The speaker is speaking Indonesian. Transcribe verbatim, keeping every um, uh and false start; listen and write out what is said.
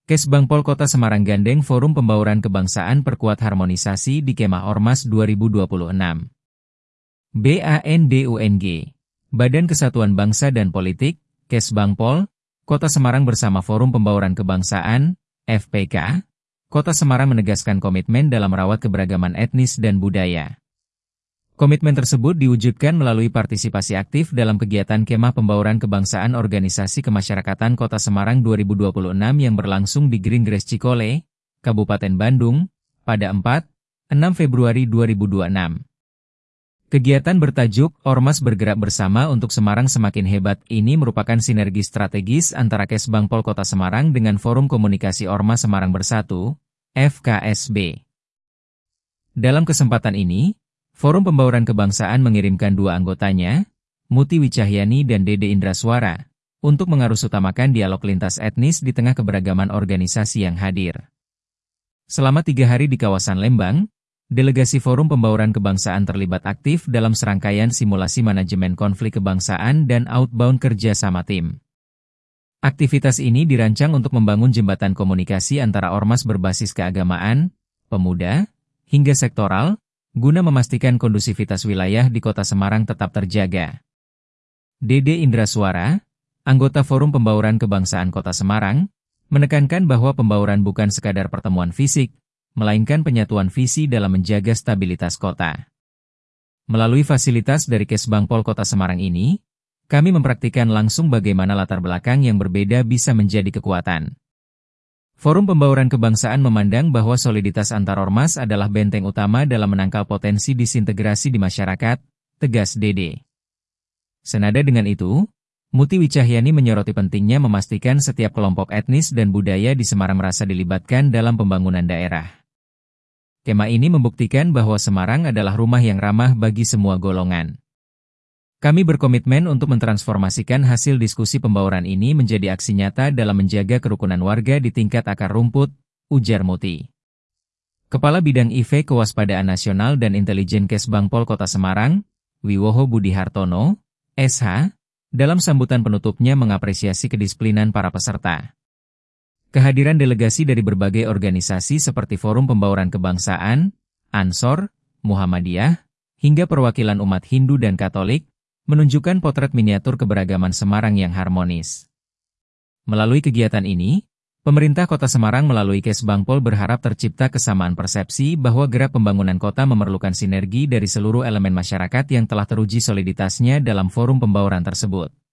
Kesbangpol Kota Semarang gandeng Forum Pembauran Kebangsaan perkuat harmonisasi di Kemah Ormas dua ribu dua puluh enam. BANDUNG, Badan Kesatuan Bangsa dan Politik, Kesbangpol, Kota Semarang bersama Forum Pembauran Kebangsaan, F P K, Kota Semarang menegaskan komitmen dalam merawat keberagaman etnis dan budaya. Komitmen tersebut diwujudkan melalui partisipasi aktif dalam kegiatan Kemah Pembauran Kebangsaan Organisasi Kemasyarakatan Kota Semarang dua ribu dua puluh enam yang berlangsung di Green Grass Cikole, Kabupaten Bandung, pada empat enam Februari dua ribu dua puluh enam. Kegiatan bertajuk Ormas Bergerak Bersama untuk Semarang Semakin Hebat ini merupakan sinergi strategis antara Kesbangpol Kota Semarang dengan Forum Komunikasi Ormas Semarang Bersatu, F K S B. Dalam kesempatan ini, Forum Pembauran Kebangsaan mengirimkan dua anggotanya, Muti Wicahyani dan Dede Indraswara, untuk mengarusutamakan dialog lintas etnis di tengah keberagaman organisasi yang hadir. Selama tiga hari di kawasan Lembang, delegasi Forum Pembauran Kebangsaan terlibat aktif dalam serangkaian simulasi manajemen konflik kebangsaan dan outbound kerja sama tim. Aktivitas ini dirancang untuk membangun jembatan komunikasi antara ormas berbasis keagamaan, pemuda, hingga sektoral, guna memastikan kondusivitas wilayah di Kota Semarang tetap terjaga. Dede Indraswara, anggota Forum Pembauran Kebangsaan Kota Semarang, menekankan bahwa pembauran bukan sekadar pertemuan fisik, melainkan penyatuan visi dalam menjaga stabilitas kota. Melalui fasilitas dari Kesbangpol Kota Semarang ini, kami mempraktikkan langsung bagaimana latar belakang yang berbeda bisa menjadi kekuatan. Forum Pembauran Kebangsaan memandang bahwa soliditas antar ormas adalah benteng utama dalam menangkal potensi disintegrasi di masyarakat, tegas Dede. Senada dengan itu, Muti Wicahyani menyoroti pentingnya memastikan setiap kelompok etnis dan budaya di Semarang merasa dilibatkan dalam pembangunan daerah. Kemah ini membuktikan bahwa Semarang adalah rumah yang ramah bagi semua golongan. Kami berkomitmen untuk mentransformasikan hasil diskusi pembauran ini menjadi aksi nyata dalam menjaga kerukunan warga di tingkat akar rumput, ujar Muti. Kepala Bidang I V Kewaspadaan Nasional dan Intelijen Kesbangpol Kota Semarang, Wiwoho Budi Hartono, S H, dalam sambutan penutupnya mengapresiasi kedisiplinan para peserta. Kehadiran delegasi dari berbagai organisasi seperti Forum Pembauran Kebangsaan, Ansor, Muhammadiyah, hingga perwakilan umat Hindu dan Katolik, menunjukkan potret miniatur keberagaman Semarang yang harmonis. Melalui kegiatan ini, pemerintah Kota Semarang melalui Kesbangpol berharap tercipta kesamaan persepsi bahwa gerak pembangunan kota memerlukan sinergi dari seluruh elemen masyarakat yang telah teruji soliditasnya dalam forum pembauran tersebut.